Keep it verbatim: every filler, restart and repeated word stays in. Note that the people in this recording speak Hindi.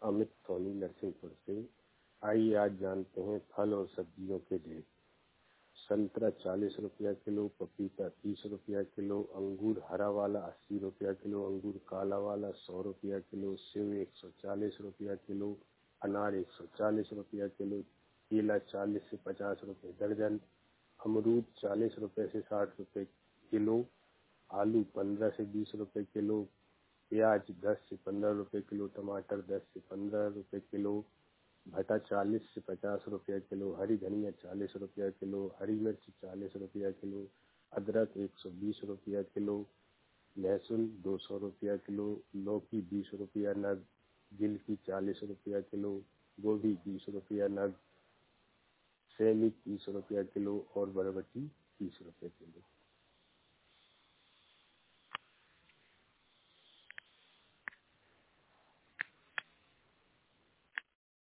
अमित सोनी नरसिंहपुर से। आइए आज जानते हैं फल और सब्जियों के रेट। संतरा चालीस रुपया किलो, पपीता तीस रुपया किलो, अंगूर हरा वाला अस्सी रुपया किलो, अंगूर काला वाला सौ रुपया किलो, सेब एक सौ चालीस रुपया किलो, अनार एक सौ चालीस रुपया किलो, केला चालीस से पचास रुपये दर्जन, अमरूद चालीस रुपये से साठ रुपये किलो, आलू पंद्रह से बीस रुपये किलो, प्याज दस से पंद्रह रुपये किलो, टमाटर दस से पंद्रह रुपये किलो, भटा चालीस से पचास रुपया किलो, हरी धनिया चालीस रुपया किलो, हरी मिर्च चालीस रुपया किलो, अदरक एक सौ बीस रुपया किलो, लहसुन दो सौ रुपया किलो, लौकी बीस रुपया नग, गिलकी चालीस रुपया किलो, गोभी बीस रुपया नग, सैनिक तीस रुपया किलो और बरबटी तीस रुपये किलो।